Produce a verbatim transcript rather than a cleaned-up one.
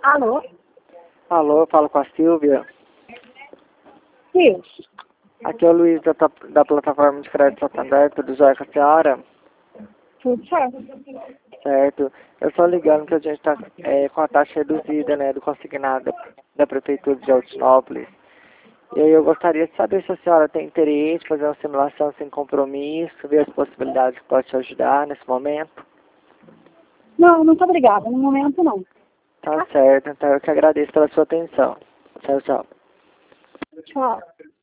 Alô? Alô, eu falo com a Silvia. Isso. Aqui é o Luiz da, ta- da plataforma de crédito Santander, tudo jóia com a senhora? Tudo certo. Certo. Eu só ligando que a gente está é, com a taxa reduzida, né, do consignado da Prefeitura de Altinópolis. E aí eu gostaria de saber se a senhora tem interesse em fazer uma simulação sem compromisso, ver as possibilidades que pode te ajudar nesse momento. Não, muito obrigada. No momento, não. Tá certo, então eu que agradeço pela sua atenção. Tchau, tchau. Tchau.